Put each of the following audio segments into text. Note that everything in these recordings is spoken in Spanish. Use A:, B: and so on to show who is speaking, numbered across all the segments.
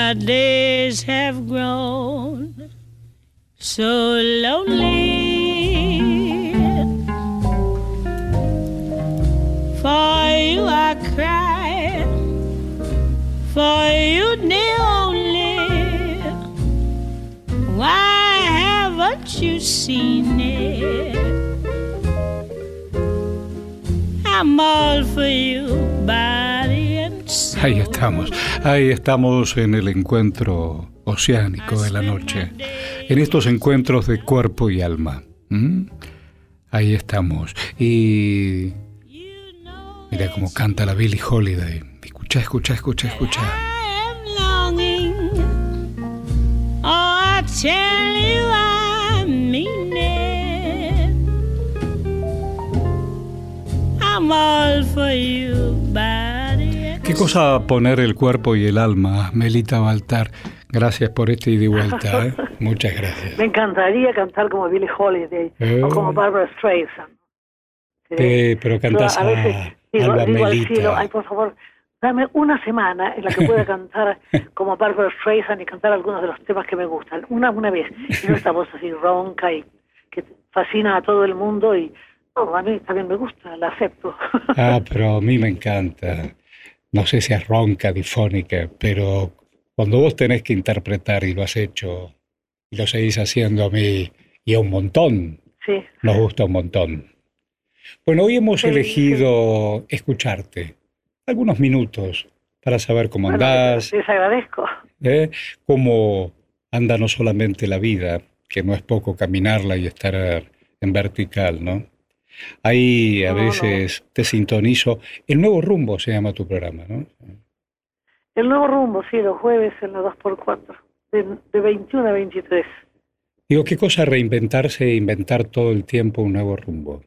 A: My days have grown so lonely. For you I cry, for you the only. Why haven't you seen it? I'm all for you, body and soul.
B: Ahí estamos en el encuentro oceánico de la noche, en estos encuentros de cuerpo y alma. Ahí estamos. Y mira cómo canta la Billie Holiday. Escucha.
A: I am longing, oh I tell you I mean it. I'm all for you, body and
B: Qué cosa poner el cuerpo y el alma, Melita Baltar. Gracias por este ida y vuelta, ¿eh? Muchas gracias.
C: Me encantaría cantar como Billie Holiday o como Barbra Streisand.
B: Pero cantas
C: a veces digo al
B: Melita.
C: cielo, ay, por favor, dame una semana en la que pueda cantar como Barbra Streisand y cantar algunos de los temas que me gustan. Una vez. Y no esta voz así ronca y que fascina a todo el mundo y a mí también me gusta, la acepto.
B: Pero a mí me encanta. No sé si es ronca, difónica, pero cuando vos tenés que interpretar y lo has hecho y lo seguís haciendo, a mí y a un montón,
C: Sí.
B: nos gusta un montón. Bueno, hoy hemos elegido escucharte algunos minutos para saber cómo andás,
C: Les agradezco.
B: cómo anda no solamente la vida, que no es poco caminarla y estar en vertical, ¿no? Ahí a veces te sintonizo. El Nuevo Rumbo se llama tu programa, ¿no?
C: El Nuevo Rumbo, sí, los jueves en la 2x4, de 21 a 23.
B: Digo, ¿qué cosa reinventarse e inventar todo el tiempo un nuevo rumbo?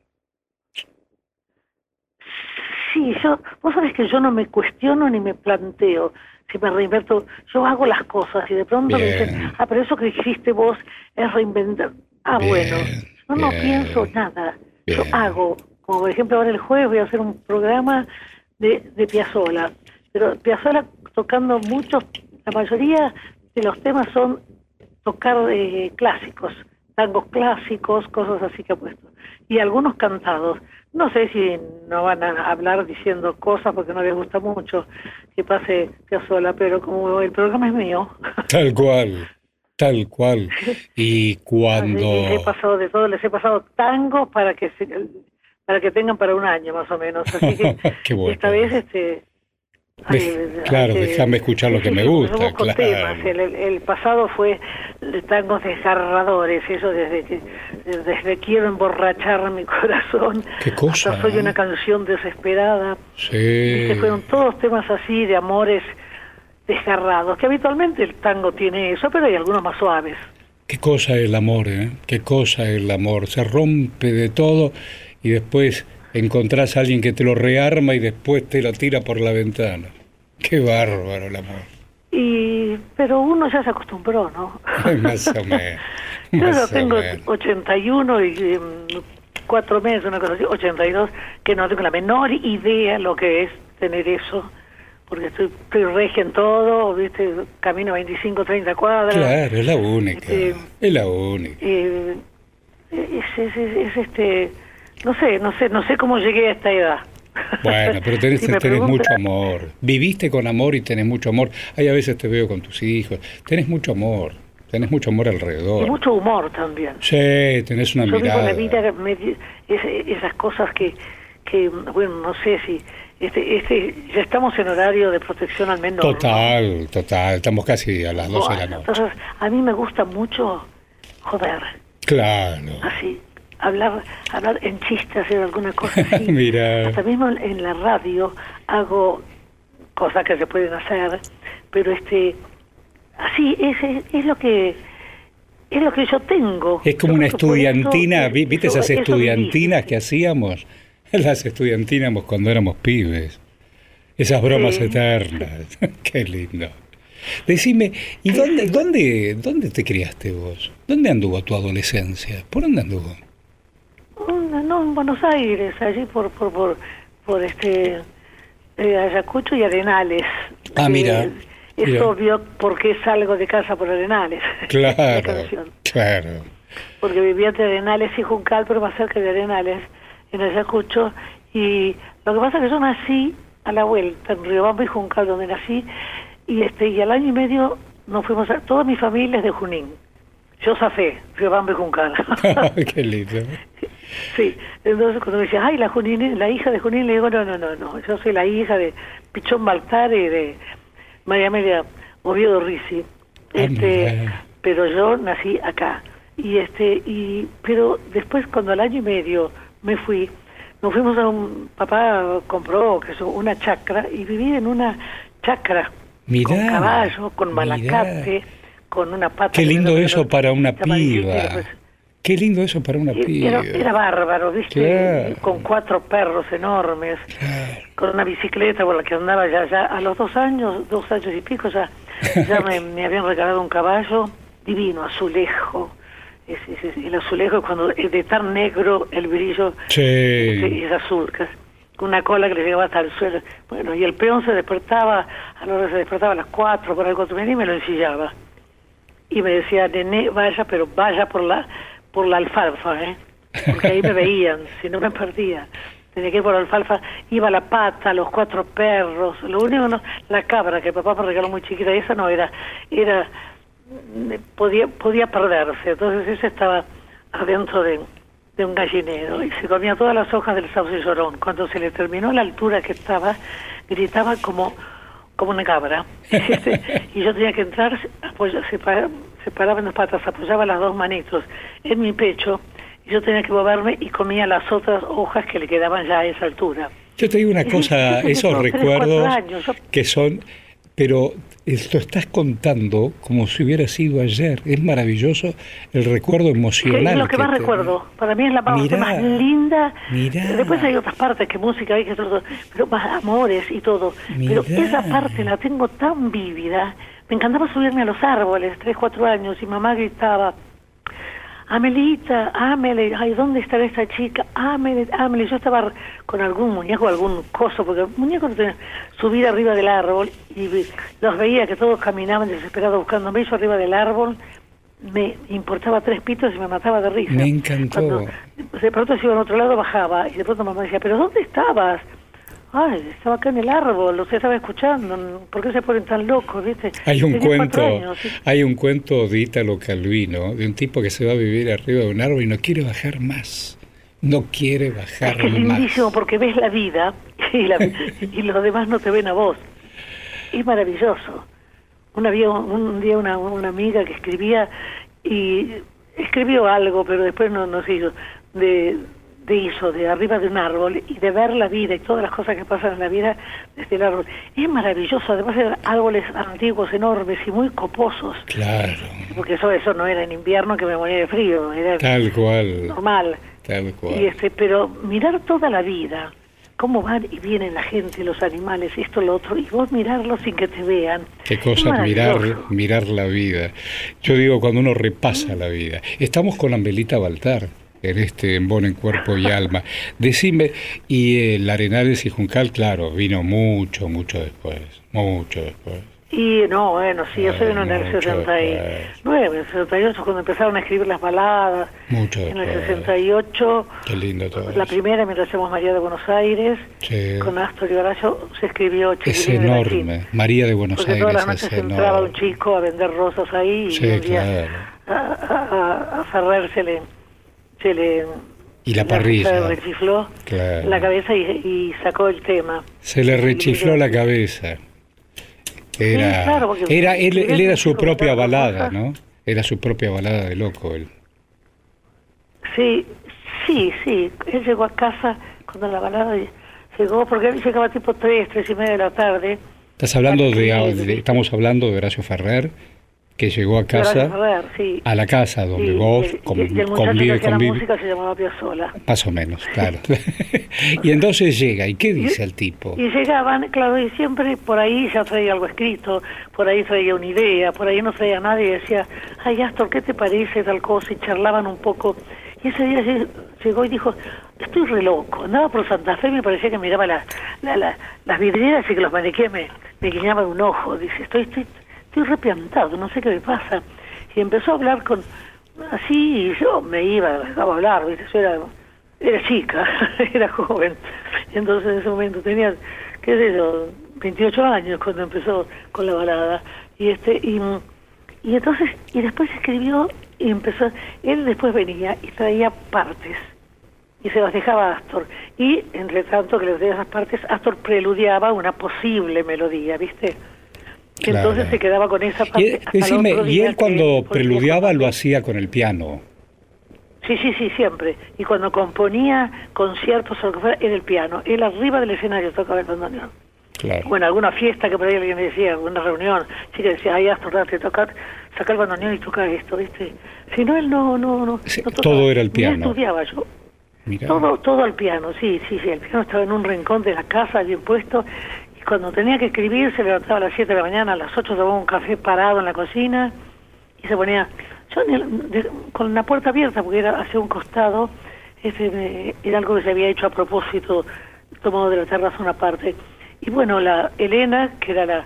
C: Sí, vos sabés que yo no me cuestiono ni me planteo si me reinvento. Yo hago las cosas y de pronto me dicen, pero eso que hiciste vos es reinventar. Bueno, yo no pienso nada. Yo hago, como por ejemplo ahora el jueves voy a hacer un programa de Piazzolla, pero Piazzolla tocando muchos, la mayoría de los temas son tocar clásicos, tangos clásicos, cosas así que ha puesto, y algunos cantados. No sé si no van a hablar diciendo cosas porque no les gusta mucho que pase Piazzolla, pero como el programa es mío.
B: Tal cual. Y cuando...
C: Les he pasado de todo, les he pasado tangos para que tengan para un año más o menos. Así que
B: Qué bueno.
C: Esta vez
B: claro, déjame escuchar lo que me gusta. Claro.
C: Temas. El pasado fue de tangos desgarradores, eso desde quiero emborrachar mi corazón.
B: Qué cosa.
C: Hasta soy una canción desesperada.
B: Sí.
C: Fueron todos temas así de amores desgarrados, que habitualmente el tango tiene eso, pero hay algunos más suaves.
B: Qué cosa es el amor, ¿eh? Qué cosa es el amor. Se rompe de todo y después encontrás a alguien que te lo rearma y después te lo tira por la ventana. Qué bárbaro el amor.
C: Pero uno ya se acostumbró, ¿no?
B: Más o menos.
C: Yo tengo 81 y 4 meses, una cosa así, 82, que no tengo la menor idea lo que es tener eso, porque estoy regia en todo, ¿viste? Camino 25, 30 cuadras.
B: Claro, es la única. Es la única.
C: No sé cómo llegué a esta edad.
B: Bueno, pero tenés mucho amor. Viviste con amor y tenés mucho amor. Ahí a veces te veo con tus hijos. Tenés mucho amor alrededor.
C: Y mucho humor también.
B: Sí, tenés una mirada.
C: Yo vivo la vida, esas cosas que, bueno, no sé si... ya estamos en horario de protección al menor.
B: Total. Estamos casi a las 12 de la noche.
C: Entonces, a mí me gusta mucho joder.
B: Claro.
C: Así, hablar en chistes, hacer alguna cosa así.
B: Mira.
C: Hasta mismo en la radio hago cosas que se pueden hacer, pero así es lo que yo tengo.
B: Es como una estudiantina, ¿viste esas estudiantinas que hacíamos? Las estudiantinamos cuando éramos pibes. Esas bromas eternas. Qué lindo. Decime, ¿y dónde te criaste vos? ¿Dónde anduvo tu adolescencia? ¿Por dónde anduvo?
C: No, en Buenos Aires, allí por Ayacucho y Arenales.
B: Mira.
C: Es obvio porque salgo de casa por Arenales.
B: Claro, claro.
C: Porque vivía entre Arenales y Juncal, pero más cerca de Arenales, en Ayacucho. Y lo que pasa es que yo nací a la vuelta, en Riobamba y Juncal, donde nací, y al año y medio nos fuimos, toda mi familia es de Junín. Yo zafé, Riobamba y Juncal.
B: Qué lindo.
C: Sí, entonces cuando me decía, ay, la hija de Junín, le digo, no, yo soy la hija de Pichón Baltar y de María Amelia Oviedo Risi, pero yo nací acá, pero después cuando al año y medio nos fuimos papá compró una chacra y viví en una chacra, con caballo, con malacate, con una pata.
B: Qué lindo eso para una piba. Qué lindo eso para una piba.
C: Era bárbaro, ¿viste? Claro. Con 4 perros enormes, claro. Con una bicicleta por la que andaba ya a los 2 años y pico, ya me habían regalado un caballo divino, azulejo. El azulejo, cuando es de tan negro, el brillo es azul, con una cola que le llegaba hasta el suelo. Bueno, y el peón se despertaba a las 4, por algo, y me lo ensillaba. Y me decía, nené, vaya por la alfalfa, porque ahí me veían, si no me perdía. Tenía que ir por la alfalfa, iba la pata, los 4 perros, lo único la cabra que papá me regaló muy chiquita, esa no era podía perderse, entonces ese estaba adentro de un gallinero y se comía todas las hojas del sauce llorón. Cuando se le terminó la altura que estaba, gritaba como una cabra. Y yo tenía que entrar, separaba en las patas, apoyaba las 2 manitos en mi pecho, y yo tenía que moverme y comía las otras hojas que le quedaban ya a esa altura.
B: Yo te digo una cosa, esos recuerdos que son, pero lo estás contando como si hubiera sido ayer. Es maravilloso el recuerdo emocional.
C: Es lo que más recuerdo. Para mí es la parte más linda. Después hay otras partes, que música hay, que todo, pero más amores y todo. Pero esa parte la tengo tan vívida. Me encantaba subirme a los árboles, 3, 4 años, y mamá gritaba, Amelita, Amele, ay, ¿dónde estará esta chica? Amele. Yo estaba con algún muñeco, algún coso, porque el muñeco no tenía, subir arriba del árbol, y los veía que todos caminaban desesperados buscándome. Yo arriba del árbol, me importaba 3 pitos y me mataba de risa.
B: Me encantó.
C: Cuando de pronto si iba a otro lado, bajaba, y de pronto mamá decía, ¿pero dónde estabas? Ay, estaba acá en el árbol, estaba escuchando. ¿Por qué se ponen tan locos, viste?
B: Hay un cuento de Ítalo Calvino, de un tipo que se va a vivir arriba de un árbol y no quiere bajar más. No quiere bajar más.
C: Es lindísimo porque ves la vida y los demás no te ven a vos. Es maravilloso. Un día una amiga que escribía, y escribió algo, pero después no se hizo, de arriba de un árbol, y de ver la vida y todas las cosas que pasan en la vida desde el árbol. Es maravilloso, además eran árboles antiguos, enormes y muy coposos.
B: Claro.
C: Porque eso no era en invierno que me moría de frío, era
B: tal cual.
C: Normal.
B: Tal cual.
C: Pero mirar toda la vida, cómo van y vienen la gente, los animales, esto, lo otro, y vos mirarlo sin que te vean.
B: Qué cosa mirar la vida. Yo digo, cuando uno repasa la vida. Estamos con Amelita Baltar en Bono en Cuerpo y Alma. Decime, y el Arenales y Juncal, claro, vino mucho después.
C: Y no, bueno, sí, yo soy en el 69, en el 68, cuando empezaron a escribir las baladas.
B: Mucho
C: en el 68,
B: qué lindo todo
C: la
B: eso.
C: primera, mientras hacemos María de Buenos Aires, con Astor y Horacio, se escribió
B: Es enorme, María de Buenos Aires.
C: Todas las noches entraba un chico a vender rosas ahí, y un día a Ferrer se le
B: y la parrilla
C: se le rechifló la cabeza y sacó el tema.
B: Se le rechifló la cabeza. Él era su propia balada, ¿no? Era su propia balada de loco él. Sí.
C: Él llegó a casa cuando la balada llegó, porque él llegaba tipo 3 y media de la tarde.
B: Estamos hablando de Horacio Ferrer, que llegó a casa, a la casa donde vos convive.
C: La música se llamaba Piazzolla.
B: Más o menos, claro. Y entonces llega, ¿y qué dice el tipo?
C: Y llegaban, claro, y siempre por ahí ya traía algo escrito, por ahí traía una idea, por ahí no traía nadie y decía, ay, Astor, ¿qué te parece tal cosa? Y charlaban un poco, Y ese día llegó y dijo, estoy re loco. Andaba por Santa Fe y me parecía que miraba las vidrieras y que los maniquíes me guiñaban un ojo. Dice, estoy repiantado, no sé qué me pasa. Y empezó a hablar así, y yo me dejaba hablar, ¿viste? Yo era chica, era joven. Entonces en ese momento tenía, qué sé yo, 28 años cuando empezó con la balada. Y entonces, y después escribió y empezó, él después venía y traía partes y se las dejaba a Astor. Y entre tanto que le traía esas partes, Astor preludiaba una posible melodía, ¿viste?
B: Claro.
C: Entonces se quedaba con esa parte.
B: Decime, ¿y él cuando preludiaba lo hacía con el piano?
C: Sí, siempre. Y cuando componía conciertos o lo que fuera, era el piano. Él arriba del escenario tocaba el bandoneón.
B: Claro.
C: Bueno, alguna fiesta que por ahí alguien me decía, alguna reunión, sí que decía, ay, Astor, date, saca el bandoneón y toca esto, ¿viste? Si no, él no tocaba.
B: Todo era el piano.
C: Ni estudiaba yo.
B: Mirá.
C: Todo al piano, sí, el piano estaba en un rincón de la casa, bien puesto, y cuando tenía que escribir se levantaba a las 7 de la mañana, a las 8 tomaba un café parado en la cocina, y se ponía, con la puerta abierta, porque era hacia un costado, era algo que se había hecho a propósito, tomado de la terraza una parte. Y bueno, la Elena, que era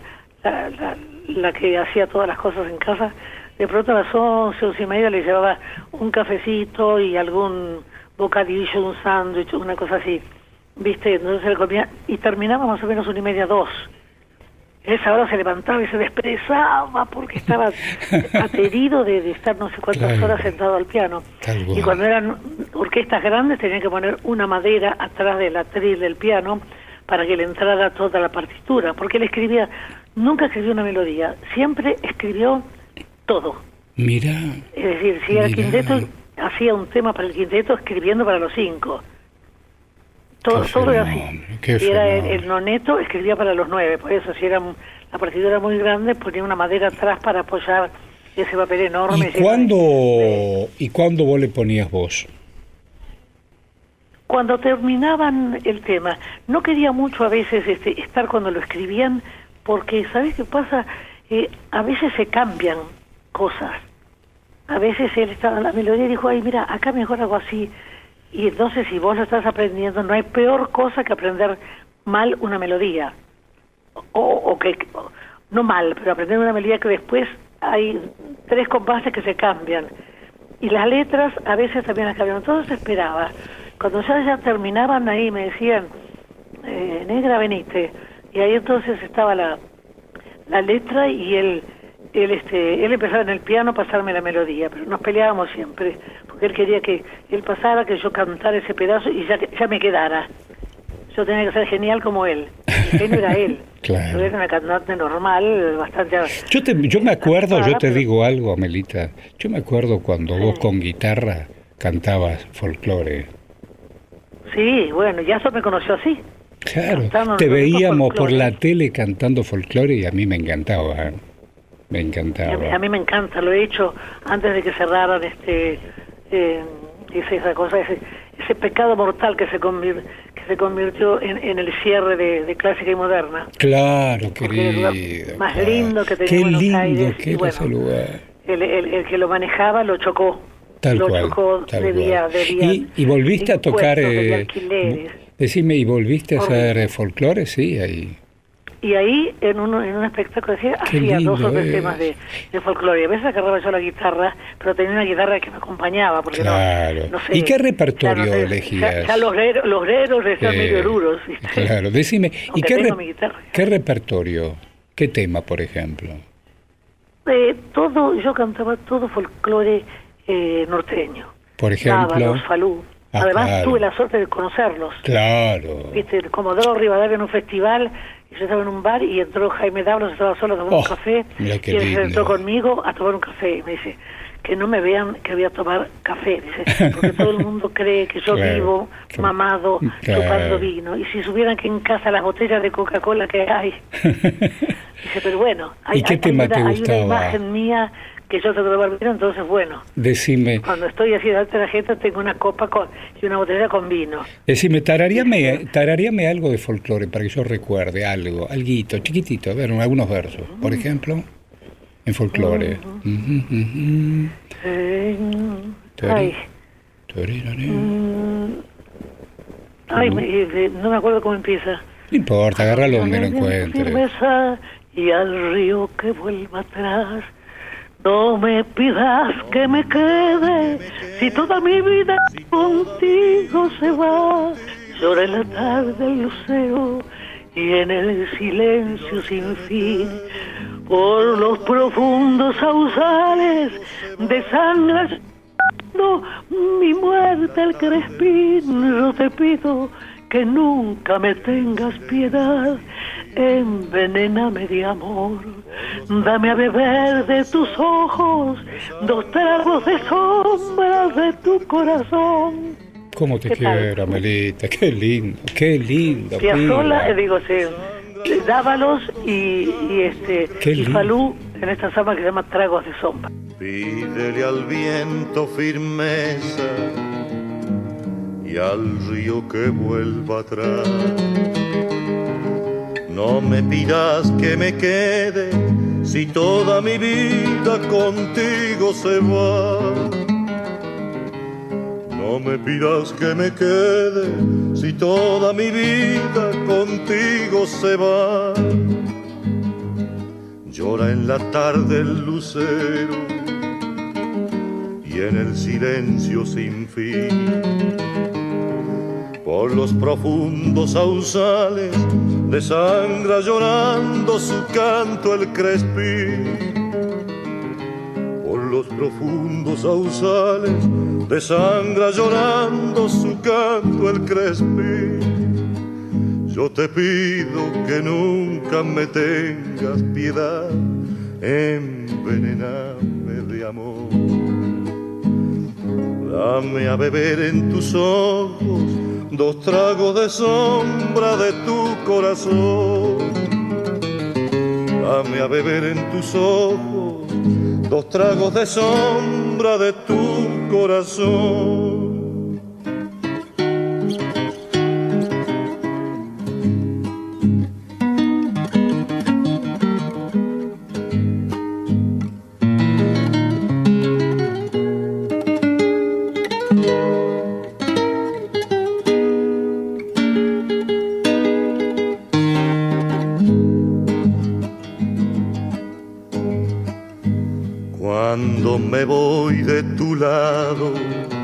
C: la que hacía todas las cosas en casa, de pronto a las 11:30 le llevaba un cafecito y algún bocadillo, un sándwich, una cosa así, ¿viste? Entonces se le comía y terminaba más o menos 1:30, 2. Esa hora se levantaba y se desperezaba porque estaba aterido de estar no sé cuántas horas sentado al piano. Y cuando eran orquestas grandes tenían que poner una madera atrás del atril del piano para que le entrara toda la partitura, porque él escribía, nunca escribió una melodía, siempre escribió todo.
B: Mira.
C: Es decir, si era quinteto, hacía un tema para el quinteto escribiendo para los 5. Todo era así. Si era el noneto, escribía para los 9, por eso si era la partitura era muy grande, ponía una madera atrás para apoyar ese papel enorme.
B: ¿Y cuándo vos le ponías voz?
C: Cuando terminaban el tema, no quería mucho a veces estar cuando lo escribían, porque ¿sabes qué pasa? A veces se cambian cosas. A veces él estaba en la melodía y dijo, ay, mira, acá mejor hago así. Y entonces si vos lo estás aprendiendo, no hay peor cosa que aprender mal una melodía. No mal, pero aprender una melodía que después hay 3 compases que se cambian. Y las letras a veces también las cambian. Entonces esperaba. Cuando ya terminaban ahí me decían, negra, venite. Y ahí entonces estaba la letra y él empezaba en el piano a pasarme la melodía, pero nos peleábamos siempre, porque él quería que él pasara, que yo cantara ese pedazo y ya me quedara. Yo tenía que ser genial como él. El genio era él.
B: Claro.
C: Yo era una cantante normal, bastante...
B: Yo me acuerdo, yo te digo algo, Amelita, yo me acuerdo cuando vos con guitarra cantabas folclore.
C: Sí, bueno, ya eso me conoció así.
B: Claro, te veíamos por la tele cantando folclore y a mí me encantaba. Me encantaba.
C: A mí me encanta, lo he hecho antes de que cerraran esa cosa, ese pecado mortal que se convirtió en el cierre de Clásica y Moderna.
B: Claro, querido.
C: Más lindo que tenía
B: qué
C: Buenos
B: lindo
C: Aires.
B: que era ese lugar.
C: El que lo manejaba lo chocó.
B: Tal
C: cual. Debía,
B: ¿Y volviste a tocar? Decime, ¿y volviste a hacer folclore? Sí, ahí.
C: Y ahí, en un espectáculo, hacía 2 o 3 temas de folclore. A veces agarraba yo la guitarra, pero tenía una guitarra que me acompañaba. Porque
B: claro.
C: No sé,
B: ¿Y qué repertorio elegías?
C: Ya los greros están medio duros, ¿viste?
B: Claro, decime, ¿y qué repertorio? ¿Qué tema, por ejemplo?
C: Yo cantaba todo folclore norteño.
B: Por ejemplo,
C: Los Falú. Además tuve la suerte de conocerlos.
B: Claro.
C: Viste, el Comodoro Rivadavia en un festival, y yo estaba en un bar y entró Jaime Dablos, estaba solo tomando un café, y él se entró conmigo a tomar un café, y me dice, que no me vean que voy a tomar café, dice, porque todo el mundo cree que yo vivo mamado, chupando vino, y si supieran que en casa las botellas de Coca-Cola que hay. Dice, pero bueno, hay una imagen mía que yo te tomar vino, entonces bueno.
B: Decime.
C: Cuando estoy así delante de la gente tengo una copa y una botella con vino.
B: Decime, tararíame algo de folclore para que yo recuerde alguito, chiquitito, a ver, algunos versos, por ejemplo, en folclore.
C: Ay, Ay, no me acuerdo cómo empieza.
B: No importa, agárralo donde lo encuentres.
C: Firmeza y al río que vuelva atrás. No me pidas que me quede, si toda mi vida contigo se va. Llora en la tarde el lucero y en el silencio sin fin. Por los profundos sausales desangra mi muerte el crespín. Yo te pido que nunca me tengas piedad, envenéname de amor, dame a beber de tus ojos 2 tragos de sombra de tu corazón.
B: ¿Cómo te quiero, Amelita? Qué lindo.
C: Piazzolla, Dávalos y Falú en esta samba que se llama Tragos de Sombra.
D: Pídele al viento firmeza y al río que vuelva atrás. No me pidas que me quede si toda mi vida contigo se va. No me pidas que me quede si toda mi vida contigo se va. Llora en la tarde el lucero y en el silencio sin fin. Por los profundos sausales desangra llorando su canto el crespín. Por los profundos sausales desangra llorando su canto el crespín. Yo te pido que nunca me tengas piedad, envenename de amor. Dame a beber en tus ojos 2 tragos de sombra de tu corazón. Dame a beber en tus ojos 2 tragos de sombra de tu corazón. Cuando me voy de tu lado,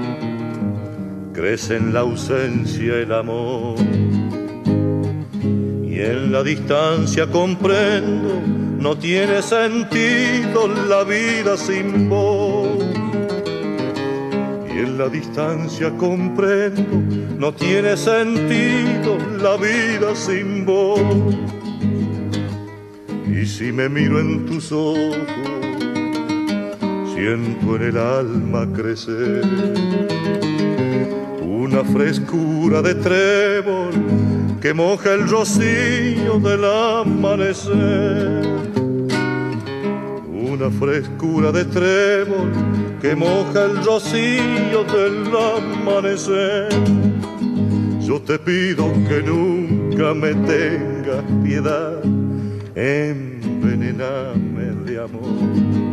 D: crece en la ausencia el amor. Y en la distancia comprendo, no tiene sentido la vida sin vos. Y en la distancia comprendo, no tiene sentido la vida sin vos. Y si me miro en tus ojos, siento en el alma crecer una frescura de trébol que moja el rocío del amanecer. Una frescura de trébol que moja el rocío del amanecer. Yo te pido que nunca me tengas piedad, envenename de amor.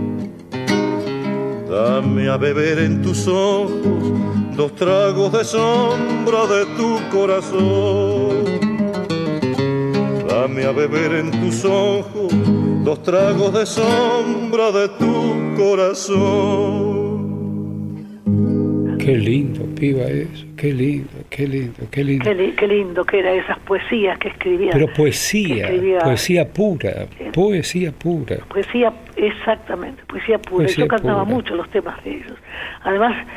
D: Dame a beber en tus ojos 2 tragos de sombra de tu corazón. Dame a beber en tus ojos 2 tragos de sombra de tu corazón.
B: Qué lindo, piba, eso. Qué lindo.
C: Qué lindo que eran esas poesías que escribía.
B: Pero poesía pura.
C: Poesía, exactamente, poesía pura.
B: Poesía
C: Yo cantaba
B: pura.
C: mucho los temas de ellos. Además,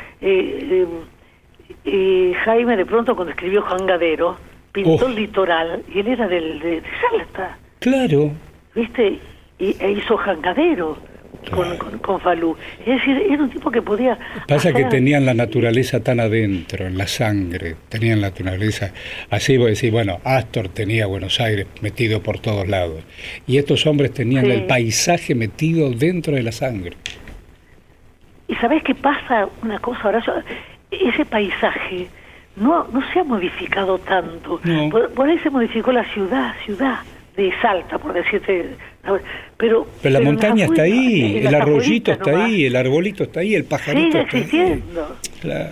C: Jaime de pronto cuando escribió Juan Gadero, pintó el litoral, y él era de Salta.
B: Claro.
C: ¿Viste? E hizo Juan Gadero. Con Falú. Es decir, era un tipo que podía...
B: Pasa que tenían la naturaleza tan adentro, en la sangre, tenían la naturaleza... Así vos decís, bueno, Astor tenía Buenos Aires metido por todos lados, y estos hombres tenían el paisaje metido dentro de la sangre.
C: ¿Y sabés qué pasa? Una cosa, Horacio, ese paisaje no se ha modificado tanto.
B: No.
C: Por ahí se modificó la ciudad de Salta, por decirte... Pero
B: la montaña está ahí, el arroyito está
C: nomás.
B: ahí, el arbolito está ahí, el pajarito
C: sigue
B: está ahí.
C: existiendo.
B: Claro.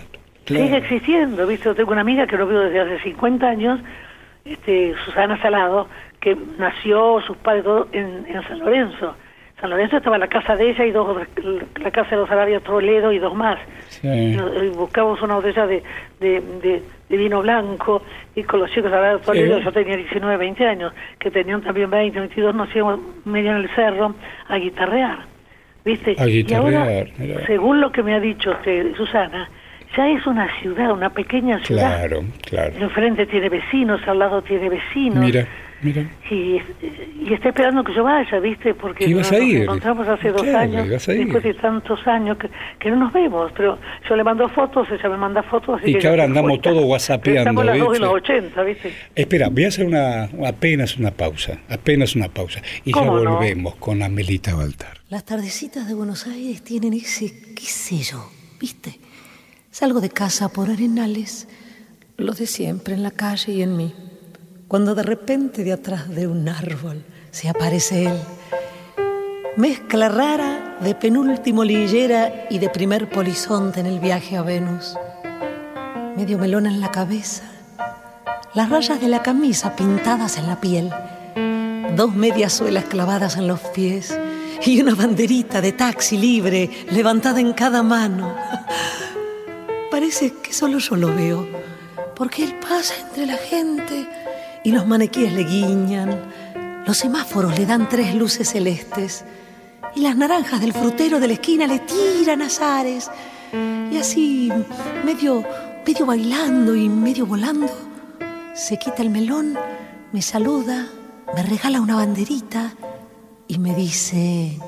B: Claro.
C: Sigue existiendo, ¿viste? Yo tengo una amiga que lo veo desde hace 50 años, Susana Salado, que nació, sus padres, todo en San Lorenzo. San Lorenzo estaba la casa de ella y la casa de los Arabia Toledo y dos más.
B: Sí.
C: Y buscamos una botella de vino blanco y con los chicos de Arabia Toledo, yo tenía 19, 20 años, que tenían también 20, 22, nos íbamos medio en el cerro a guitarrear, ¿viste? Y ahora, según lo que me ha dicho Susana, ya es una ciudad, una pequeña ciudad.
B: Claro.
C: Enfrente tiene vecinos, al lado tiene vecinos.
B: Mira.
C: Y está esperando que yo vaya, ¿viste? Porque nos encontramos hace 2 años, después de tantos años que no nos vemos. Pero yo le mando fotos, ella me manda fotos. Así
B: y que ahora andamos todos whatsappeando.
C: Estamos las 2 de los 80, ¿viste?
B: Espera, voy a hacer apenas una pausa. Y ya volvemos con Amelita Baltar.
E: Las tardecitas de Buenos Aires tienen ese, qué sé yo, ¿viste? Salgo de casa por Arenales, lo de siempre en la calle y en mí. Cuando de repente de atrás de un árbol se aparece él. Mezcla rara de penúltimo lillera y de primer polizonte en el viaje a Venus. Medio melón en la cabeza, las rayas de la camisa pintadas en la piel, 2 medias suelas clavadas en los pies y una banderita de taxi libre levantada en cada mano. Parece que solo yo lo veo, porque él pasa entre la gente y los maniquíes le guiñan, los semáforos le dan 3 luces celestes y las naranjas del frutero de la esquina le tiran azares. Y así, medio bailando y medio volando, se quita el melón, me saluda, me regala una banderita y me dice: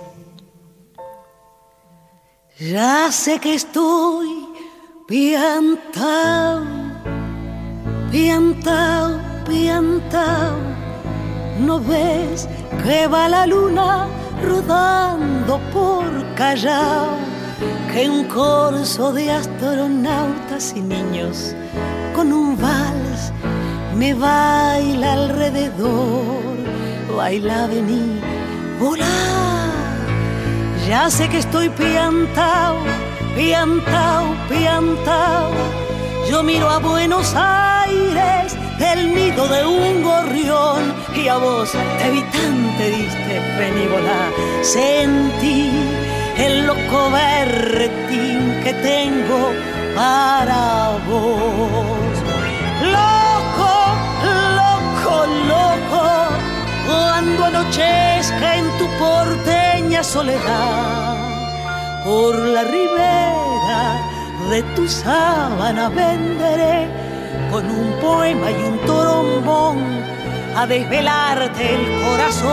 E: ya sé que estoy piantao, ¿no ves que va la luna rodando por Callao? Que un corso de astronautas y niños con un vals me baila alrededor. Baila, vení, volá. Ya sé que estoy piantao. Yo miro a Buenos Aires del nido de un gorrión y a vos te vi tan, te diste, vení, volá. Sentí el loco berretín que tengo para vos. Loco, cuando anochezca en tu porteña soledad, por la ribera de tu sábana venderé con un poema y un trombón a desvelarte el corazón.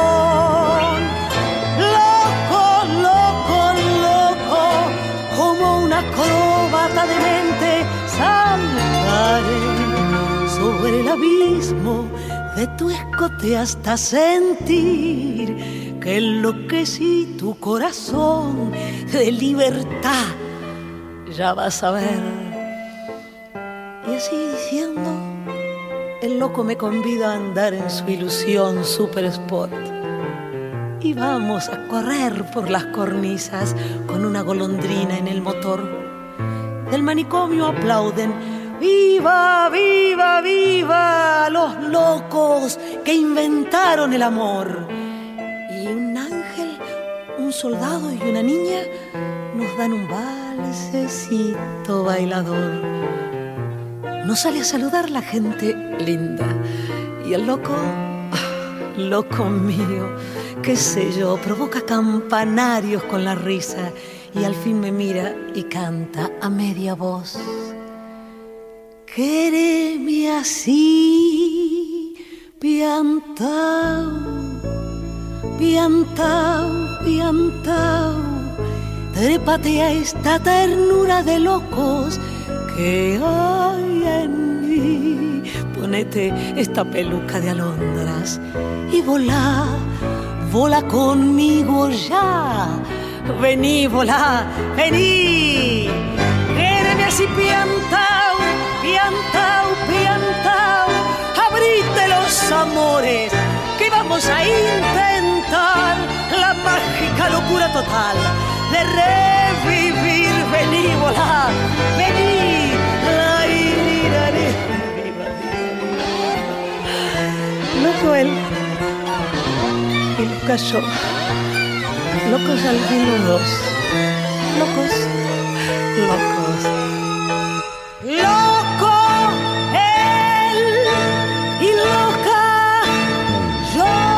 E: Loco, como una acróbata de mente saltaré sobre el abismo de tu escote hasta sentir que enloquecí tu corazón de libertad. Ya vas a ver. Y así diciendo, el loco me convida a andar en su ilusión super sport. Y vamos a correr por las cornisas con una golondrina en el motor. Del manicomio aplauden: ¡viva, viva, viva! Los locos que inventaron el amor. Y un ángel, un soldado y una niña nos dan un valsecito bailador. Nos sale a saludar la gente linda. Y el loco, loco mío, qué sé yo, provoca campanarios con la risa. Y al fin me mira y canta a media voz: quéreme así, piantao, trépate a esta ternura de locos que hay en mí. Ponete esta peluca de alondras y volá conmigo ya. Vení, volá, vení. Quéreme así, piantao, abrite los amores que vamos a intentar la mágica locura total de revivir. Vení, volá, vení, dijo él. Y los cayó. Locos al fin los dos. Locos, locos. Loco él y loca yo.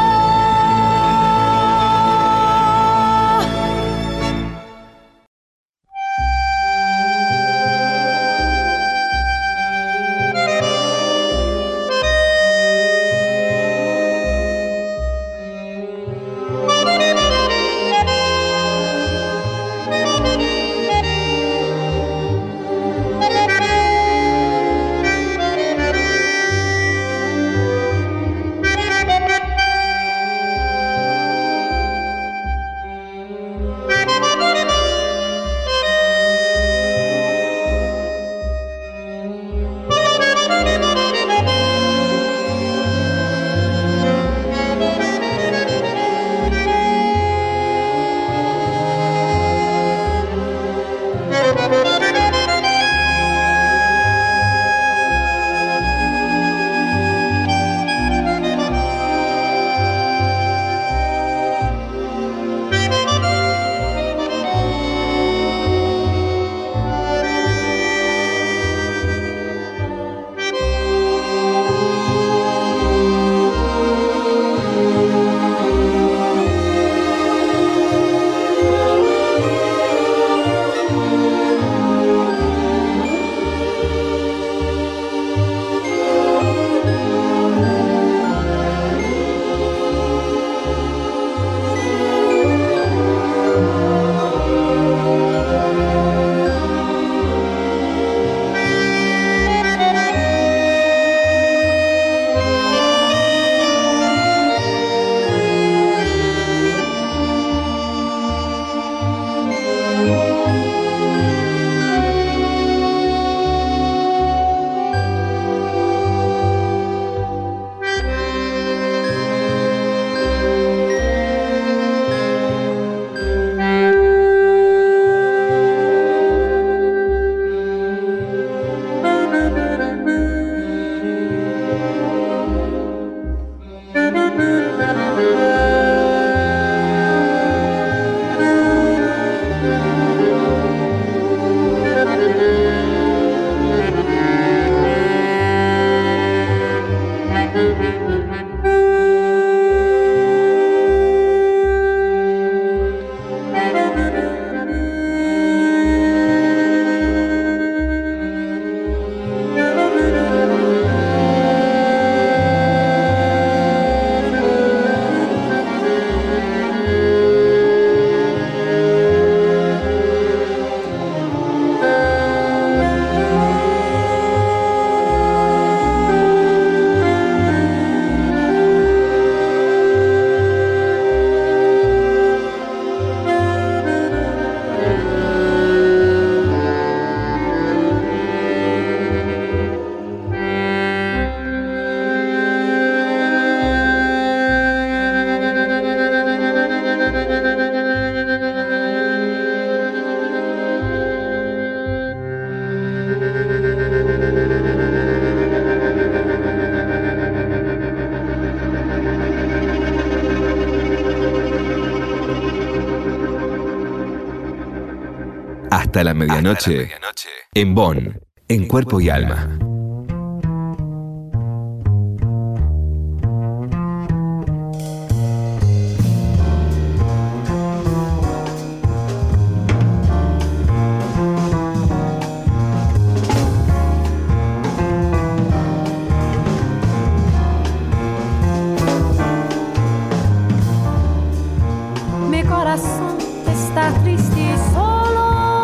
F: Hasta la medianoche, en Bonn, en Cuerpo y Alma.
G: Mi corazón está triste y solo.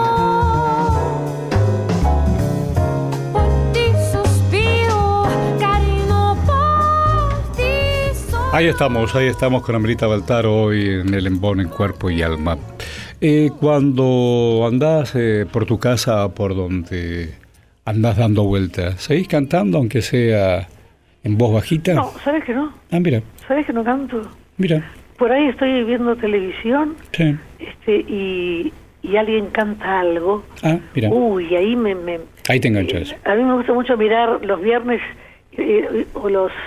G: Por ti suspiro, cariño, por ti solo.
B: Ahí estamos con Amelita Baltaro hoy en el Embón en Cuerpo y Alma. Cuando andás por tu casa, por donde andás dando vueltas, ¿seguís cantando aunque sea en voz bajita?
C: No, ¿sabes que no?
B: Ah, mira.
C: ¿Sabes que no canto?
B: Mira.
C: Por ahí estoy viendo televisión,
B: Sí.
C: y alguien canta algo.
B: Ah, mira.
C: Uy, ahí
B: Ahí te enganchas.
C: a mí me gusta mucho mirar los viernes o los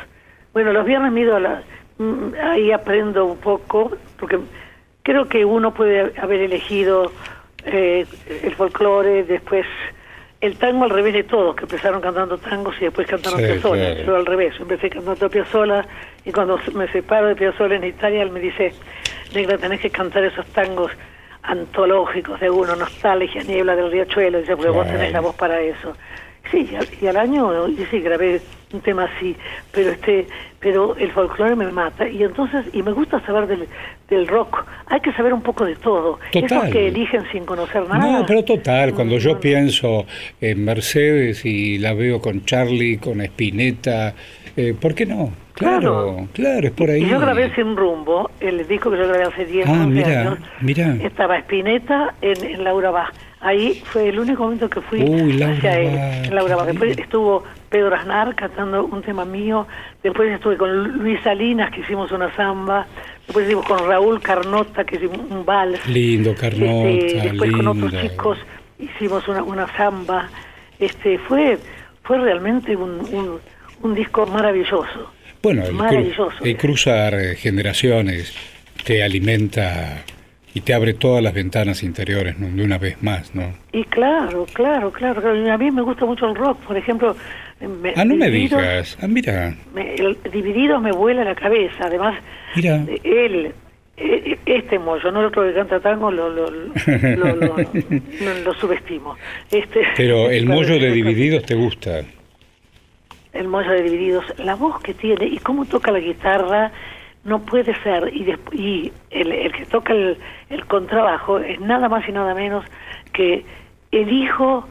C: Bueno, los viernes me he ido ahí aprendo un poco, porque creo que uno puede haber elegido el folclore, después el tango al revés de todos, que empezaron cantando tangos y después cantaron Piazzolla. Claro. Yo al revés, empecé cantando Piazzolla, y cuando me separo de Piazzolla en Italia, él me dice, negra, tenés que cantar esos tangos antológicos de uno, Nostalgia, Niebla del Riachuelo, dice, porque vos tenés la voz para eso. Sí, y al año, y sí, grabé un tema así, pero el folclore me mata, y entonces, y me gusta saber del rock, hay que saber un poco de todo.
B: Total.
C: Esos que eligen sin conocer nada.
B: No, pero total, cuando yo pienso en Mercedes y la veo con Charlie, con Spinetta, ¿por qué no? Claro, es por ahí.
C: Y yo grabé Sin Rumbo, el disco que yo grabé hace 10 años.
B: Mira.
C: Estaba Spinetta en Laura Bach. Ahí fue el único momento que fui hacia él, en Laura Bach. Después estuvo Pedro Aznar cantando un tema mío. Después estuve con Luis Salinas, que hicimos una samba. Después estuvimos con Raúl Carnota, que hicimos un vals.
B: Lindo, Carnota,
C: después
B: lindo.
C: Con otros chicos hicimos una samba. Fue realmente un disco maravilloso.
B: Bueno, el cruzar generaciones te alimenta y te abre todas las ventanas interiores, ¿no? De una vez más, ¿no?
C: Y claro. A mí me gusta mucho el rock, por ejemplo.
B: No me digas. Mira.
C: El Divididos me vuela la cabeza. Además,
B: mira.
C: Este Moyo, no el otro que canta tango, lo subestimo.
B: Pero el Moyo de Divididos te gusta.
C: El Moyo de Divididos, la voz que tiene y cómo toca la guitarra, no puede ser. Y el que toca el contrabajo es nada más y nada menos que el hijo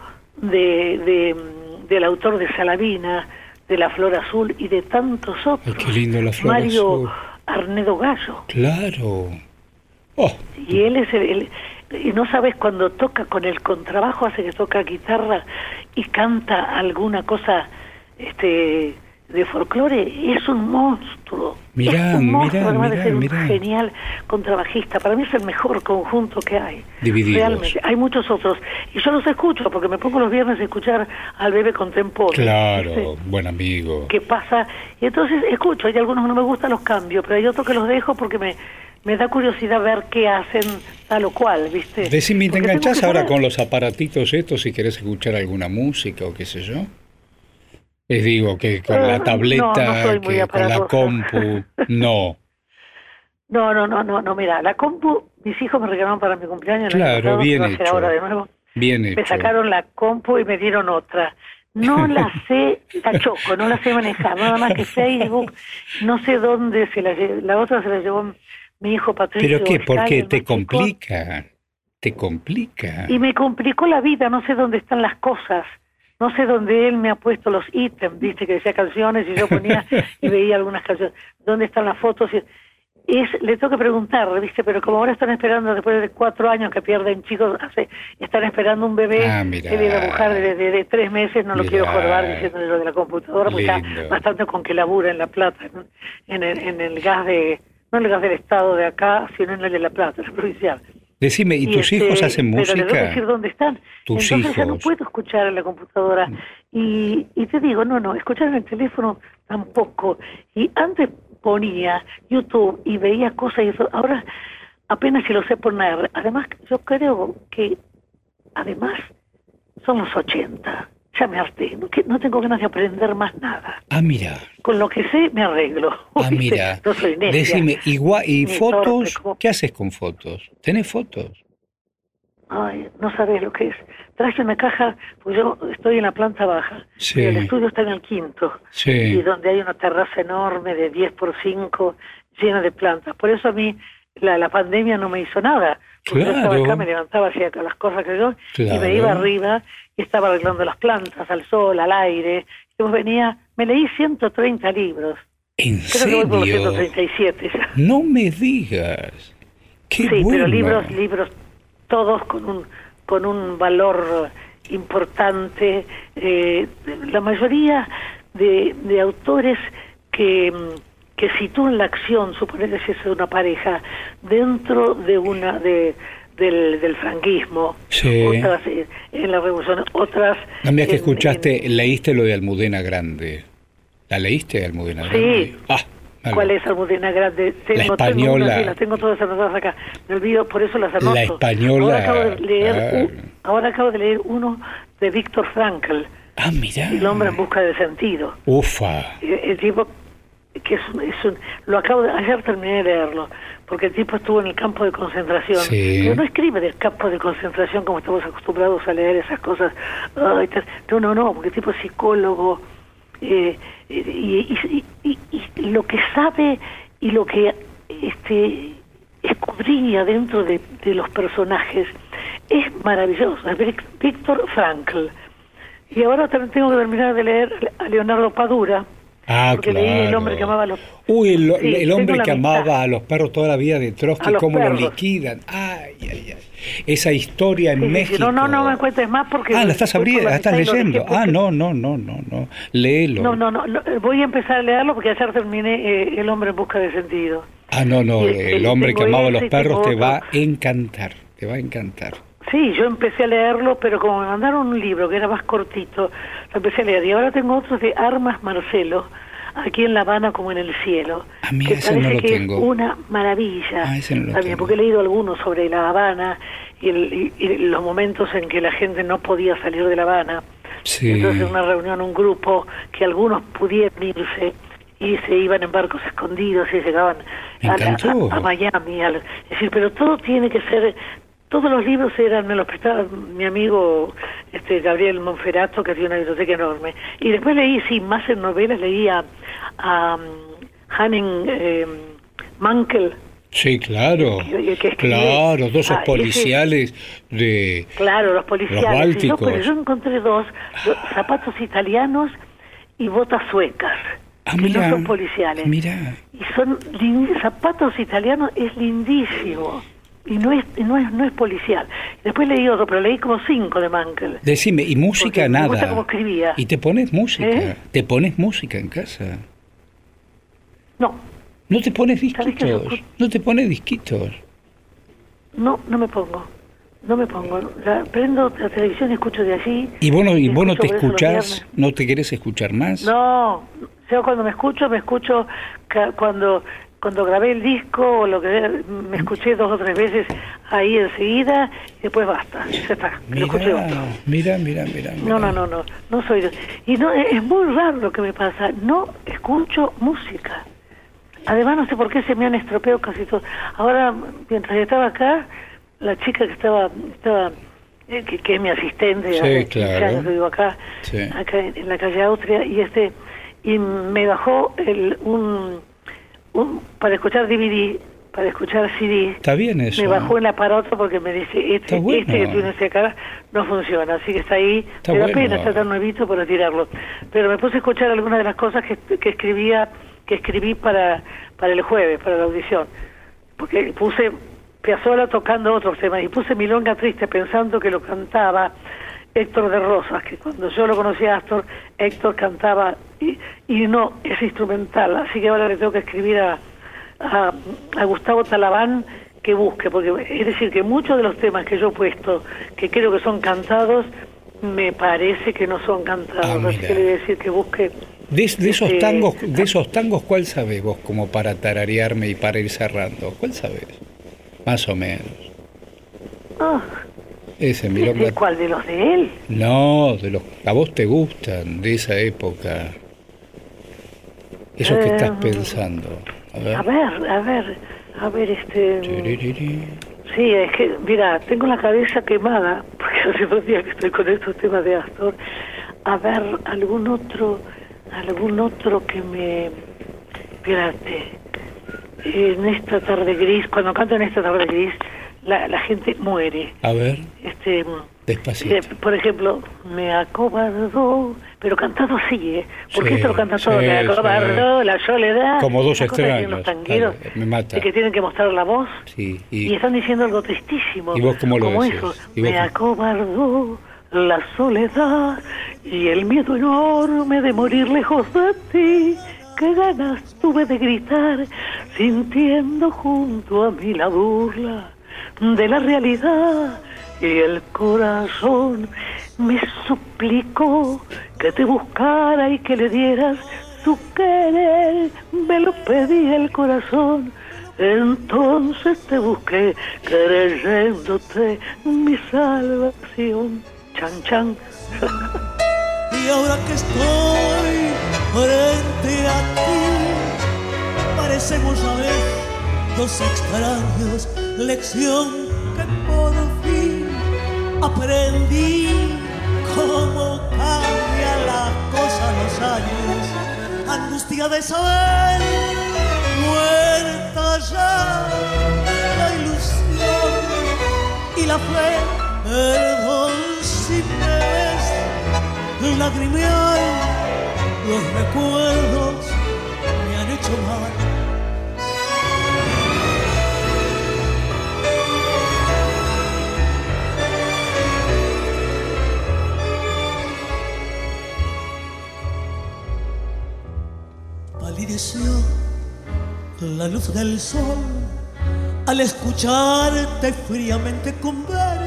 C: del autor de Salavina, de La Flor Azul y de tantos otros.
B: Qué lindo La Flor
C: Mario
B: Azul.
C: Arnedo Gallo.
B: Claro. Oh.
C: Y él es y no sabes, cuando toca con el contrabajo, hace que toca guitarra y canta alguna cosa de folclore, es un monstruo.
B: Mirá,
C: además de ser un genial contrabajista. Para mí es el mejor conjunto que hay.
B: Divididos.
C: Realmente. Hay muchos otros. Y yo los escucho, porque me pongo los viernes a escuchar al Bebe Contemporáneo.
B: Claro, buen amigo.
C: ¿Qué pasa? Y entonces escucho. Hay algunos que no me gustan, los cambio, pero hay otros que los dejo porque me da curiosidad ver qué hacen tal o cual, ¿viste?
B: Decime, ¿te enganchás ahora con los aparatitos estos si querés escuchar alguna música o qué sé yo? Les digo que con la tableta, que con la compu, no.
C: No, mira, la compu, mis hijos me regalaron para mi cumpleaños.
B: Claro, bien hecho.
C: Ahora de nuevo.
B: Bien hecho.
C: Me sacaron la compu y me dieron otra. No la sé, la choco, no la sé manejar, nada más que Facebook, no sé dónde la otra se la llevó mi hijo Patricio.
B: ¿Pero qué? ¿Por qué? ¿Te complica? ¿Te complica?
C: Y me complicó la vida, no sé dónde están las cosas. No sé dónde él me ha puesto los ítems, viste, que decía canciones, y yo ponía y veía algunas canciones. ¿Dónde están las fotos? Le tengo que preguntar, viste, pero como ahora están esperando, después de 4 años que pierden chicos, están esperando un bebé, que viene a buscar de 3 meses, no lo quiero jorbar diciéndole lo de la computadora, porque está bastante con que labura en La Plata, en el gas no el gas del Estado de acá, sino en el de La Plata, el provincial.
B: Decime, ¿y tus hijos hacen música?
C: Pero les voy a decir dónde están.
B: Tus
C: Entonces
B: hijos.
C: ya no puedo escuchar en la computadora. Y te digo, no, escuchar en el teléfono tampoco. Y antes ponía YouTube y veía cosas y eso. Ahora apenas si lo sé poner. Además, yo creo que son los 80. Ya me harté. No tengo ganas de aprender más nada.
B: Mira.
C: Con lo que sé me arreglo.
B: Mira.
C: No soy necia.
B: Decime, ¿y fotos? ¿Qué haces con fotos? ¿Tenés fotos?
C: Ay, no sabes lo que es. Traje una caja, pues yo estoy en la planta baja.
B: Sí.
C: Y el estudio está en el 5º.
B: Sí.
C: Y donde hay una terraza enorme de 10x5 llena de plantas. Por eso a mí la pandemia no me hizo nada. Porque yo estaba acá, me levantaba, hacía las cosas que yo, y me iba arriba y estaba arreglando las plantas, al sol, al aire. Y me leí 130 libros.
B: ¿En
C: Creo
B: serio?
C: que voy por los 137 ya.
B: No me digas. Qué
C: sí,
B: bueno.
C: Pero libros todos con un valor importante. La mayoría de autores que sitúan la acción, suponete si es una pareja, dentro de del franquismo,
B: sí.
C: Otras en la revolución, otras...
B: También que leíste lo de Almudena Grande. ¿La leíste, Almudena
C: Grande?
B: Sí.
C: ¿Cuál es Almudena Grande?
B: La española.
C: Las tengo todas anotadas acá. Me olvido, por eso las anoto.
B: La española.
C: Ahora acabo de leer uno de Víctor Frankl.
B: Mirá.
C: El hombre en busca de sentido.
B: Ufa.
C: El tipo, que ayer terminé de leerlo, porque el tipo estuvo en el campo de concentración.
B: Sí.
C: Pero no escribe del campo de concentración como estamos acostumbrados a leer esas cosas. No, porque el tipo es psicólogo. Y lo que sabe y lo que escudriña dentro de los personajes es maravilloso. Es Víctor Frankl. Y ahora también tengo que terminar de leer a Leonardo Padura, porque
B: claro.
C: leí El hombre que amaba a los
B: el hombre que amaba a los perros toda la vida de Trotsky, cómo lo liquidan. Esa historia en México.
C: No me cuentes más porque...
B: la estás leyendo. No. Léelo.
C: No, voy a empezar a leerlo porque ayer terminé El hombre en busca de sentido.
B: El hombre que amaba a los perros te va a encantar. Sí,
C: yo empecé a leerlo, pero como me mandaron un libro que era más cortito, lo empecé a leer. Y ahora tengo otros de Armas Marcelo, Aquí en La Habana como en el cielo.
B: Que ese no lo tengo.
C: Es una maravilla.
B: Ese no lo
C: también,
B: tengo.
C: porque he leído algunos sobre La Habana y los momentos en que la gente no podía salir de La Habana.
B: Sí.
C: Entonces una reunión, un grupo, que algunos pudieran irse y se iban en barcos escondidos y llegaban a Miami. Es decir, pero todo tiene que ser... Todos los libros me los prestaba mi amigo Gabriel Monferrato, que tiene una biblioteca enorme. Y después leí, más en novelas, leí a Henning Mankell.
B: Sí, claro. Claro, todos esos policiales de...
C: Claro, los policiales.
B: Los bálticos.
C: Pero yo encontré dos, zapatos italianos y botas suecas. Que no son policiales.
B: Mira.
C: Y son zapatos italianos, es lindísimo. Y no es policial. Después leí otro, pero leí como 5 de Mankell.
B: Decime, ¿y música nada?
C: Me gusta cómo escribía.
B: ¿Y te pones música? ¿Te pones música en casa?
C: No.
B: ¿No te pones disquitos? ¿No te pones disquitos?
C: No me pongo. Prendo la televisión y escucho de allí.
B: ¿Y vos no te escuchás? ¿No te querés escuchar más?
C: No. Yo cuando me escucho cuando grabé el disco o lo que me escuché 2 o 3 veces ahí enseguida y después basta, ya está.
B: Mira.
C: No soy y no es muy raro lo que me pasa, no escucho música. Además no sé por qué se me han estropeado casi todo. Ahora mientras estaba acá, la chica que estaba que es mi asistente,
B: sí, claro.
C: Yo vivo acá en la calle Austria y me bajó para escuchar DVD, para escuchar CD.
B: Está bien eso.
C: Me bajó el aparato porque me dice, este que tú tienes acá no funciona, así que está ahí. Me da pena, está tan nuevito para tirarlo. Pero me puse a escuchar algunas de las cosas que escribí para el jueves, para la audición. Porque puse Piazzolla tocando otros temas y puse Milonga Triste pensando que lo cantaba Héctor de Rosas, que cuando yo lo conocí a Héctor cantaba y no, es instrumental, así que ahora le tengo que escribir a Gustavo Talabán que busque, porque es decir que muchos de los temas que yo he puesto, que creo que son cantados, me parece que no son cantados, así que le voy a decir que busque.
B: De esos tangos, ¿cuál sabés vos como para tararearme y para ir cerrando? ¿Cuál sabés? Más o menos. Ese Milonga.
C: ¿De cuál? ¿De los de él?
B: No, de los que a vos te gustan, de esa época. Eso que estás pensando.
C: A ver, Sí, es que, mira, tengo la cabeza quemada, porque hace 2 días que estoy con estos temas de Astor. A ver, algún otro que me... Espérate, en esta tarde gris, cuando canto en esta tarde gris, la gente muere.
B: A ver, despacito.
C: Por ejemplo, me acobardó, pero cantado así, porque esto lo canta todo, me acobardó, la soledad.
B: Como Dos extraños.
C: Los tangueros,
B: me mata.
C: que tienen que mostrar la voz,
B: sí,
C: y están diciendo algo tristísimo.
B: ¿Y vos cómo lo decís?
C: Eso, me acobardó la soledad y el miedo enorme de morir lejos de ti. Qué ganas tuve de gritar, sintiendo junto a mí la burla de la realidad, y el corazón me suplicó que te buscara y que le dieras tu querer me lo pedí el corazón. Entonces te busqué, creyéndote mi salvación. Chan, chan.
E: Y ahora que estoy frente a ti, parecemos a ver dos extraños, lección que por fin aprendí. Cómo cambian las cosas los años, angustia de saber, muerta ya la ilusión y la fe. Perdón si me ves lagrimear, los recuerdos me han hecho mal. Palideció la luz del sol al escucharte fríamente conversar.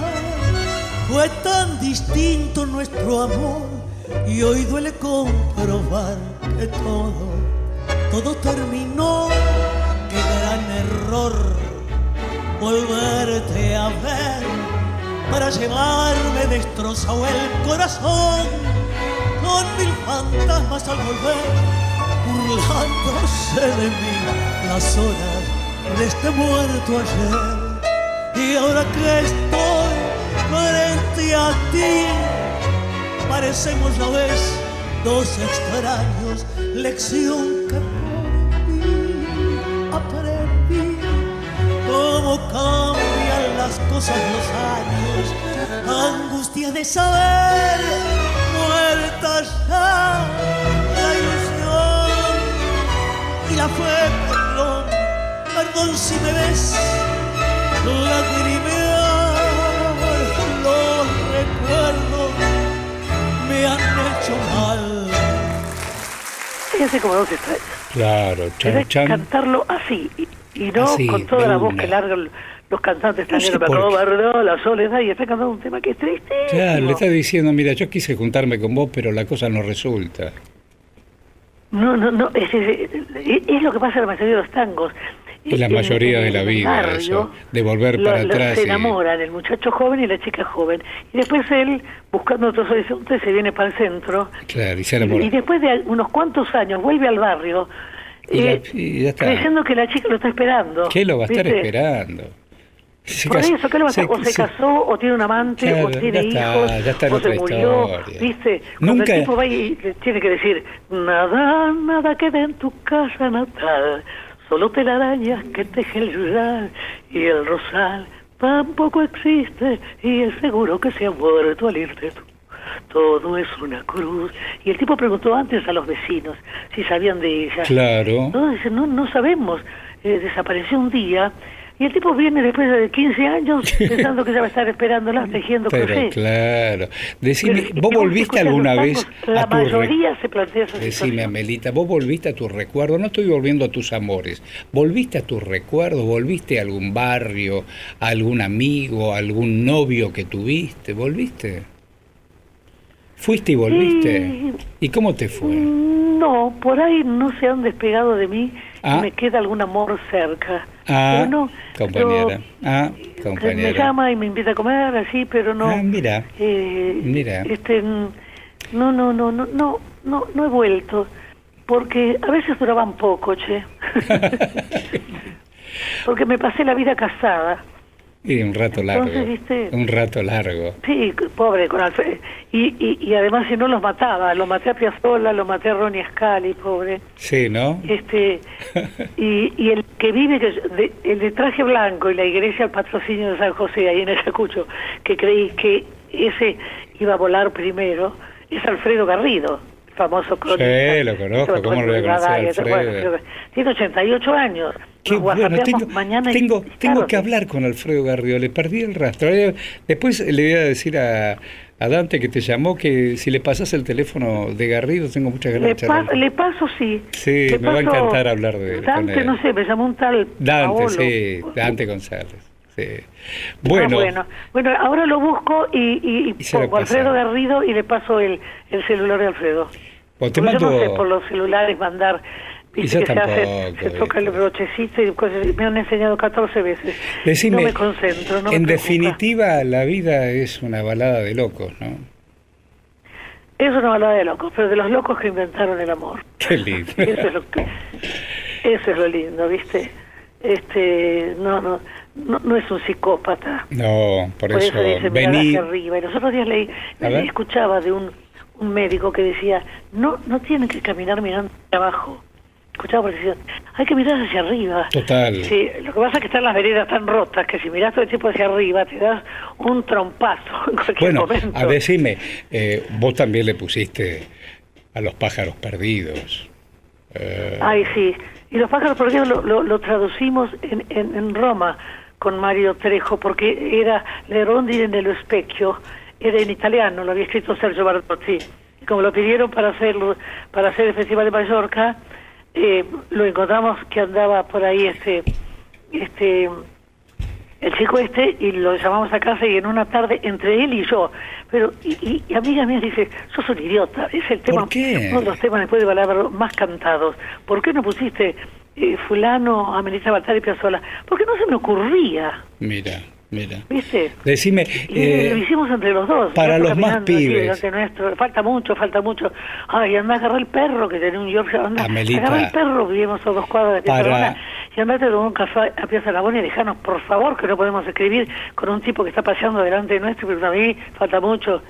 E: Fue tan distinto nuestro amor y hoy duele comprobar que todo terminó. Qué gran error volverte a ver para llevarme destrozado el corazón con mil fantasmas al volver, burlándose de mí las horas de este muerto ayer. Y ahora que estoy frente a ti, parecemos a veces dos extraños, lección que por mí aprendí. Cómo cambian las cosas los años, angustia de saber, muerta ya la ilusión y la fe. Perdón si me ves lagrimear, los recuerdos me han hecho mal.
C: Fíjate como dos extraños.
B: Claro,
C: Chan Chan. Cantarlo así y no así, con toda la voz que largan los cantantes extranjeros. No la soledad y está cantando un tema que es triste.
B: Claro, le está diciendo, mira, yo quise juntarme con vos, pero la cosa no resulta.
C: No, es lo que pasa en la mayoría de los tangos.
B: Y la mayoría de la vida, barrio, eso, de volver para atrás.
C: Se enamoran, el muchacho joven y la chica joven. Y después él, buscando otros horizontes, se viene para el centro.
B: Claro, y se enamora.
C: Y después de unos cuantos años vuelve al barrio,
B: y ya está.
C: creyendo que la chica lo está esperando.
B: ¿Qué lo va a estar esperando?
C: Por eso, ¿qué lo va a estar? O se casó, o tiene un amante, claro, o tiene hijos, o se murió, ¿viste? Cuando nunca... el tipo va y le tiene que decir, nada queda en tu casa natal, solo telarañas que teje el yuyal y el rosal tampoco existe y es seguro que se ha muerto al irte tú. Todo es una cruz. Y el tipo preguntó antes a los vecinos si sabían de ella.
B: Claro.
C: No, dice, no sabemos. Desapareció un día. Y el tipo viene después de 15 años pensando que ya va a estar esperándola, tejiendo
B: crochet. Claro. Decime, ¿vos volviste alguna vez
C: a tu mayoría se plantea esa situación?
B: Decime, Amelita, ¿vos volviste a tu recuerdo? No estoy volviendo a tus amores. ¿Volviste a tus recuerdos? ¿Volviste a algún barrio, a algún amigo, a algún novio que tuviste? ¿Volviste? ¿Fuiste y volviste? Sí. ¿Y cómo te fue?
C: No, por ahí no se han despegado de mí y me queda algún amor cerca.
B: Compañera. Compañera.
C: Me llama y me invita a comer, así, pero no.
B: Mira.
C: Mira. No he vuelto, porque a veces duraban poco, che. Porque me pasé la vida casada.
B: Y un rato largo.
C: Entonces, ¿viste?
B: Un rato largo.
C: Sí, pobre con Alfredo. Y además si no los mataba, lo maté a Piazzolla, lo maté a Ronnie Scali, pobre.
B: Sí, ¿no?
C: Y el que vive, el de traje blanco y la iglesia al patrocinio de San José, ahí en Ayacucho, que creí que ese iba a volar primero, es Alfredo Garrido, el famoso cronista.
B: Sí, lo conozco, ¿cómo lo voy a conocer, Alfredo?
C: Tiene 88 años.
B: Qué bueno, tengo que hablar con Alfredo Garrido, le perdí el rastro. Después le voy a decir a Dante que te llamó que si le pasas el teléfono de Garrido, tengo muchas ganas de charlar.
C: Le paso, sí.
B: Sí, me va a encantar hablar de él.
C: Dante, no sé, me llamó un tal
B: Dante,
C: Paolo.
B: sí, Dante González. Sí. Bueno,
C: ahora lo busco y pongo Alfredo Garrido y le paso el celular de Alfredo.
B: O te
C: Porque yo no sé
B: mando...
C: por los celulares mandar,
B: Y
C: viste
B: yo
C: que
B: tampoco,
C: se toca el brochecito y cosas, me han enseñado 14 veces.
B: Decime,
C: no me concentro, no
B: en
C: me preocupa.
B: definitiva, la vida es una balada de locos, ¿no?
C: Es una balada de locos, pero de los locos que inventaron el amor.
B: Qué lindo.
C: Eso es lo lindo, ¿viste? No es un psicópata.
B: No, por eso
C: dice mirar
B: vení...
C: hacia arriba. Y los otros días escuchaba de un médico que decía, no tienen que caminar mirando hacia abajo. Escuchaba porque decía, hay que mirar hacia arriba.
B: Total.
C: Sí, lo que pasa es que están las veredas tan rotas que si mirás todo el tiempo hacia arriba te das un trompazo en cualquier momento.
B: A decime, vos también le pusiste a los pájaros perdidos.
C: Ay, sí. Y los pájaros perdidos lo traducimos en Roma con Mario Trejo, porque era Le rondine nello specchio, era en italiano, lo había escrito Sergio Bardotti. Y como lo pidieron para hacer el Festival de Mallorca, lo encontramos que andaba por ahí el chico y lo llamamos a casa y en una tarde entre él y yo, pero y amiga mía dice, sos un idiota, es el tema, uno de los temas después de Balabro más cantados. ¿Por qué no pusiste fulano, Amelita Baltar y Piazzolla? Porque no se me ocurría.
B: Mira.
C: ¿Viste?
B: Decime,
C: lo hicimos entre los dos.
B: Para los más pibes.
C: Nuestro. Falta mucho. Ay, andá a agarrar el perro que tenía un Yorkshire.
B: Amelita,
C: agarrar el perro, vivimos a 2 cuadras de Piazza Navona, y andate a tomar un café a Piazza Navona y dejanos, por favor, que no podemos escribir con un tipo que está paseando delante de nuestro, pero a mí falta mucho.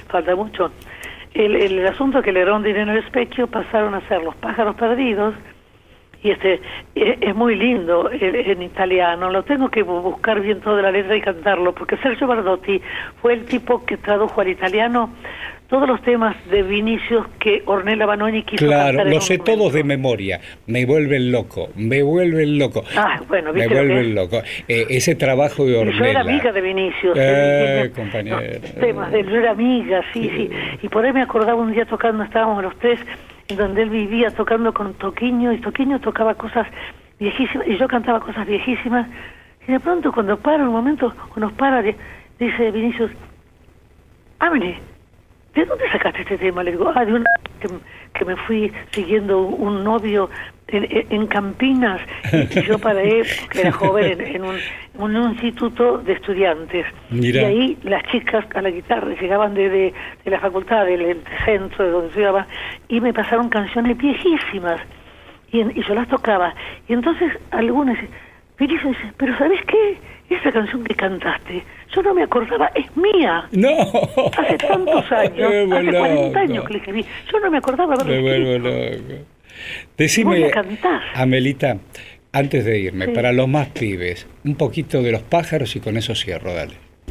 C: El asunto es que Le rondine nello specchio pasaron a ser Los pájaros perdidos. Y es muy lindo en italiano, lo tengo que buscar bien toda la letra y cantarlo, porque Sergio Bardotti fue el tipo que tradujo al italiano todos los temas de Vinicius que Ornella Vanoni quiso cantar.
B: Claro, los sé todos de memoria. Me vuelven loco.
C: Ah, bueno, ¿viste?
B: Me vuelven loco. Ese trabajo de Ornella.
C: Yo era amiga de Vinicius.
B: Compañera.
C: Temas de él, yo era amiga, sí. Y por ahí me acordaba un día tocando, estábamos los tres, en donde él vivía tocando con Toquinho, y Toquinho tocaba cosas viejísimas, y yo cantaba cosas viejísimas, y de pronto cuando nos para, dice Vinicius, Amelie, ¿de dónde sacaste este tema? Le digo, de una que me fui siguiendo un novio en Campinas, y yo paré, porque era joven, en un instituto de estudiantes.
B: Mira.
C: Y ahí las chicas a la guitarra llegaban de la facultad, del centro, de donde estudiaban, y me pasaron canciones viejísimas, y yo las tocaba. Y entonces algunas dicen, pero ¿sabes qué? Esa canción que cantaste, yo no me acordaba, es mía.
B: No.
C: Hace tantos años, hace 40 años que le escribí. Yo no me acordaba haberlo escrito.
B: Me vuelvo loco. Decime, Amelita, antes de irme, para los más pibes, un poquito de Los pájaros y con eso cierro, dale.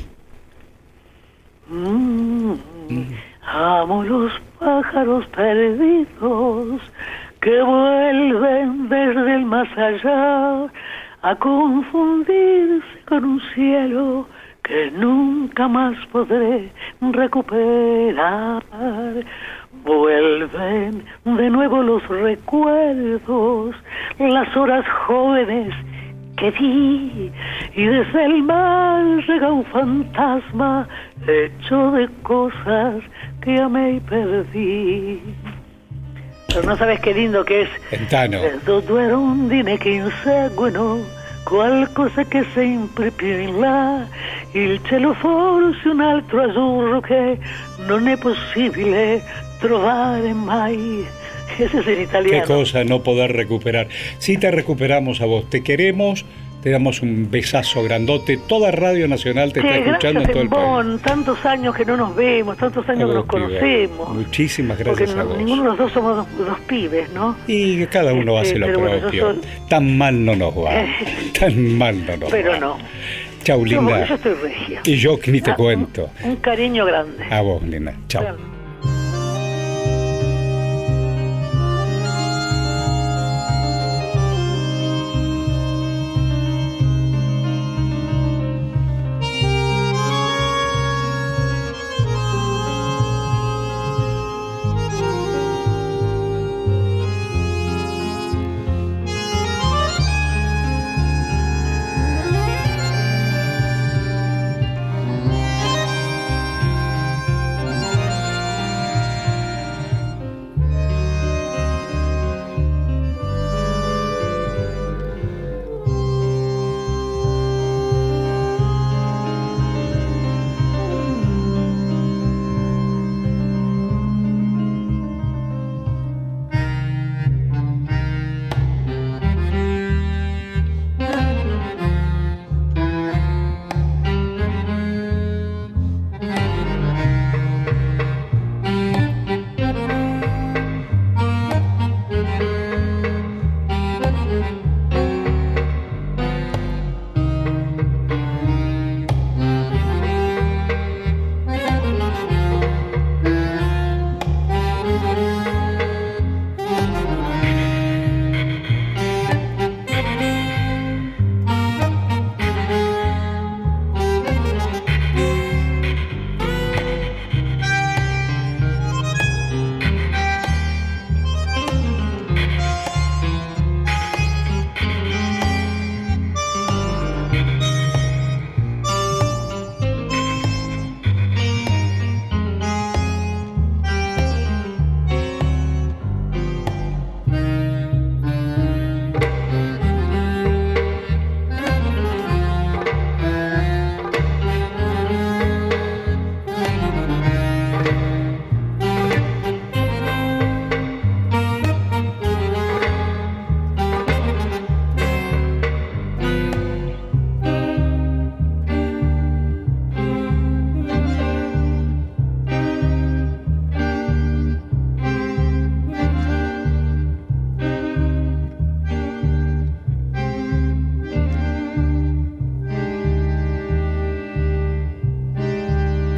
C: Amo los pájaros perdidos que vuelven desde el más allá a confundirse con un cielo que nunca más podré recuperar. Vuelven de nuevo los recuerdos, las horas jóvenes que di, y desde el mar llega un fantasma hecho de cosas que amé y perdí. Pero no sabes qué lindo che è.
B: Entano.
C: Due rondini che inseguono qualcosa che è sempre più in là, il cielo forse un altro azzurro che non è possibile trovare mai. Ese es en italiano.
B: Qué cosa no poder recuperar. Sí te recuperamos a vos, te queremos, te damos un besazo grandote. Toda Radio Nacional te está escuchando en todo el país.
C: Tantos años que no nos vemos, tantos años que nos conocemos.
B: Muchísimas gracias
C: porque
B: a vos.
C: Ninguno de los dos somos dos pibes, ¿no?
B: Y cada uno hace lo propio. Bueno, tan mal no nos va. Tan mal no nos va.
C: Pero no.
B: Chau, linda.
C: Yo estoy regia.
B: Y yo ni te cuento.
C: Un cariño grande.
B: A vos, linda. Chau.
C: Claro.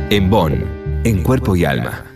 F: En Bonn, en Cuerpo y Alma.